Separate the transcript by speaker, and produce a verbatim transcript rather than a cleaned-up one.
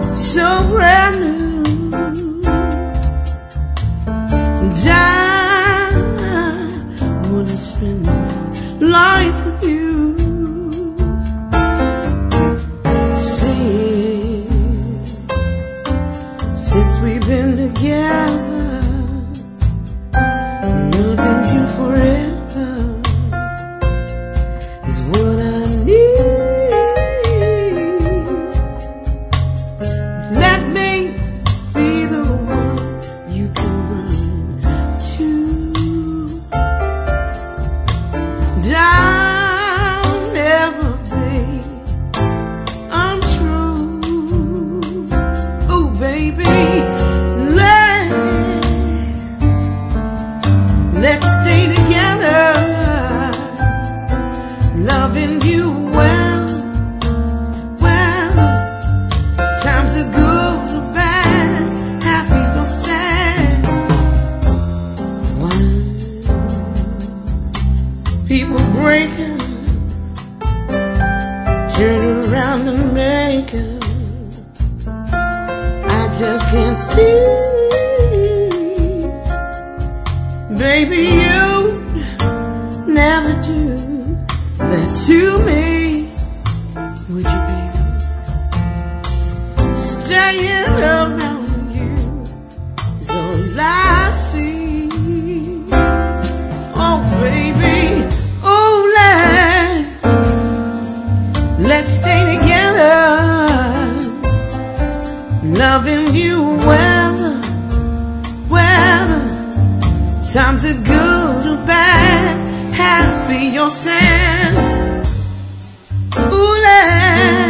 Speaker 1: so brand new. And I wanna spend my life with you. Since we've been together, loving you forever is what I need. Let me be the one you can run to. And I'll never be untrue. Oh, baby. Let's stay together, loving you well, well. Times are good or bad, happy or sad. When people break up, turn around and make up, I just can't see. Baby, you never do that to me, would you, baby? Staying around you is all I see. Oh, baby, oh, let's, let's stay together, loving you well, well. Times are good or bad, happy or sad. Ooh, let's